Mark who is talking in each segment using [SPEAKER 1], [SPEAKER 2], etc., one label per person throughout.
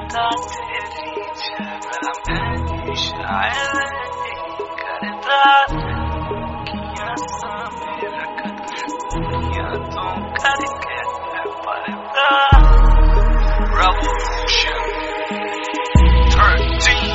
[SPEAKER 1] करता तेरी जगह मैं शायद नहीं करता किया सामने रख दुनिया तो करके पड़ता Revolution 13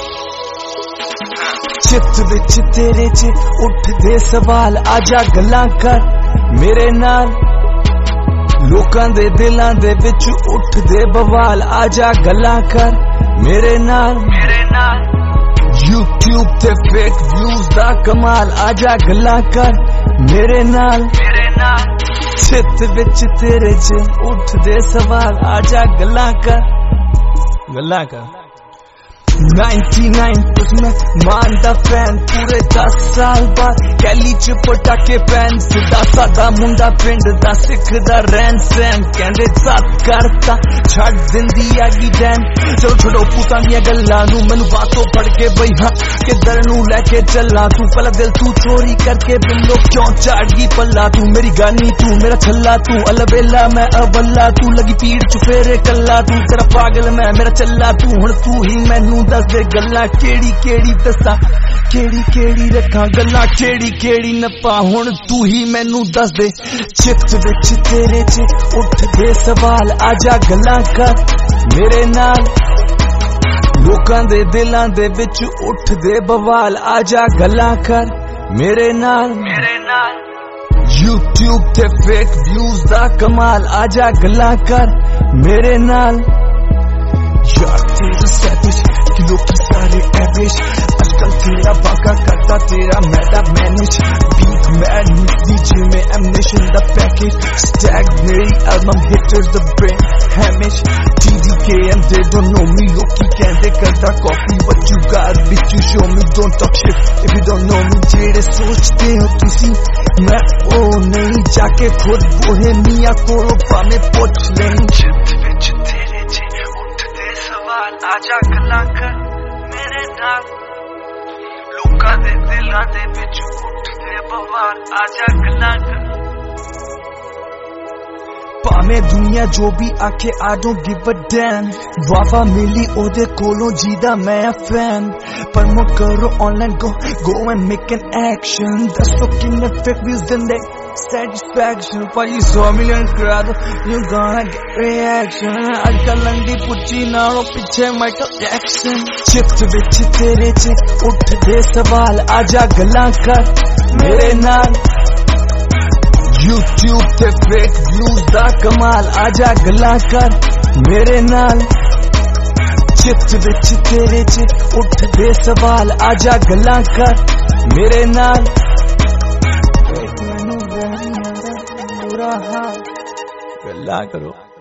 [SPEAKER 2] चित विच तेरे च उठदे सवाल आजा गल्लां कर मेरे नाल लोकां दे दिलां दे विच उठदे बवाल आजा गल्लां कर मेरे नाल YouTube ते फेक व्यूज दा कमाल आजा गल्लां कर मेरे नाल चित विच तेरे च उठदे सवाल आजा गल्लां कर 99 उसमें मानदा फैन पूरे 10 साल बाद कैली च पटाके पैन सीधा सादा मुंडा पिंड दा सिखदा रहन सहन कहंदे साथ करता छड़ दिंदी आगी डैन चलो छोड़ो पुतां दियां गल्लां नू मैनू बातों पढ़ के बई हां किधर नू लेके चला तू पहला दिल तू चोरी करके बिल्लो क्यों चाड़ गई पल्ला तू मेरी गानी तू मेरा छल्ला तू अलबेला मैं अवल्ला तू लगी पीड़ च फेरे कल्ला तू तेरा पागल मैं मेरा चल्ला तू हुण तू ही मैनू दस दे गल्लां केड़ी केड़ी दस्सां केड़ी रखां गल्लां केड़ी नप्पा हुण तू ही मैनू दस दे चित विच तेरे च उठदे सवाल आजा गल्लां कर मेरे नाल लोकां दे दिलां दे विच उठदे बवाल आजा गल्लां कर मेरे नाल YouTube ते फेक व्यूज दा कमाल आजा गल्लां कर मेरे नाल यार तेरे सैटिश किलो की सारे एवरेज आजकल तेरा बाका करता तेरा मैदा मैनेज बीट मैड डीजे में एमिनेशन द पैकेज स्टैग मेरी एल्बम हिटर्स द ब्रेन हैमिश TDK and they don't know me लोकी कहंदे करता copy what you got bitch you show me don't talk shit if you don't know me जेड़े सोचते हो तुसी मैं ओ नहीं जाके खुद बोहेमिया कोलो पामे पूछ लें आजा गल्लां कर मेरे नाल लोकां दे दिलां दे विच उठदे बवाल आजा गल्लां कर भावें दुनिया जो भी आखे I don't give a damn वावा मिली ओदे कोलों जीदा मैं फैन प्रमोट करो online go and make an action that's fucking the fake views then they satisfaction पर ये 100 million करा दो you gonna get reaction आजकल लंडी पुच्ची नालों पीछे माइकल जैक्सन चित विच तेरे च उठदे सवाल आजा गल्लां कर मेरे नाल YouTube ते फेक व्यूज दा कमाल आजा गल्लां कर मेरे नाल चित विच तेरे च उठदे सवाल आजा गल्लां कर मेरे नाल बुरा हाल गल्लां करो।